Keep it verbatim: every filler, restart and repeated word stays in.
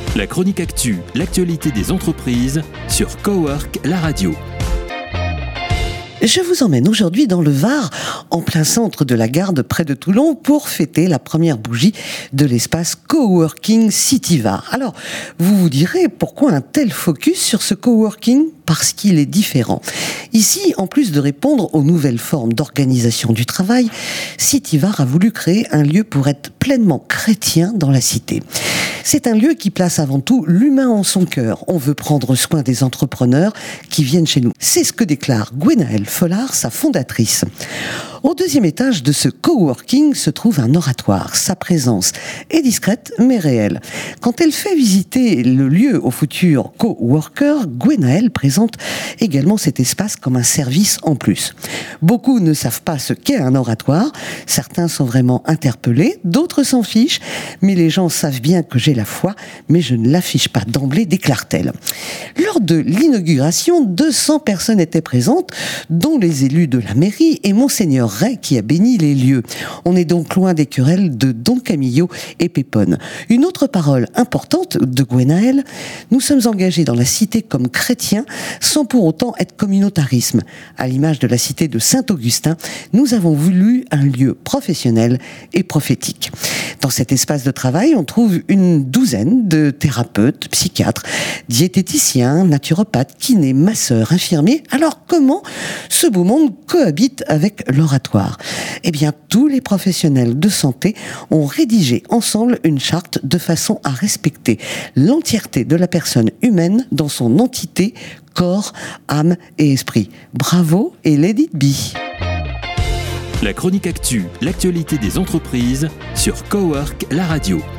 La chronique actu, l'actualité des entreprises sur Cowork, la radio. Je vous emmène aujourd'hui dans le Var, en plein centre de la Garde près de Toulon, pour fêter la première bougie de l'espace Coworking City Var. Alors, vous vous direz, pourquoi un tel focus sur ce coworking ? Parce qu'il est différent. Ici, en plus de répondre aux nouvelles formes d'organisation du travail, City Var a voulu créer un lieu pour être pleinement chrétien dans la cité. C'est un lieu qui place avant tout l'humain en son cœur. On veut prendre soin des entrepreneurs qui viennent chez nous. C'est ce que déclare Gwenaëlle Follard, sa fondatrice. Au deuxième étage de ce coworking se trouve un oratoire. Sa présence est discrète mais réelle. Quand elle fait visiter le lieu aux futurs coworkers, Gwenaëlle présente également cet espace comme un service en plus. Beaucoup ne savent pas ce qu'est un oratoire. Certains sont vraiment interpellés, d'autres s'en fichent. Mais les gens savent bien que j'ai la foi, mais je ne l'affiche pas d'emblée, déclare-t-elle. Lors de l'inauguration, deux cents personnes étaient présentes, dont les élus de la mairie et Monseigneur Ray qui a béni les lieux. On est donc loin des querelles de Don Camillo et Pépone. Une autre parole importante de Gwenaëlle: nous sommes engagés dans la cité comme chrétiens sans pour autant être communautarisme. À l'image de la cité de Saint-Augustin, nous avons voulu un lieu professionnel et prophétique. Dans cet espace de travail, on trouve une douzaine de thérapeutes, psychiatres, diététiciens, naturopathes, kinés, masseurs, infirmiers. Alors comment ce beau monde cohabite avec l'oratoire ? Eh bien, tous les professionnels de santé ont rédigé ensemble une charte de façon à respecter l'entièreté de la personne humaine dans son entité, corps, âme et esprit. Bravo et let it be. La chronique actu, l'actualité des entreprises sur Cowork, la radio.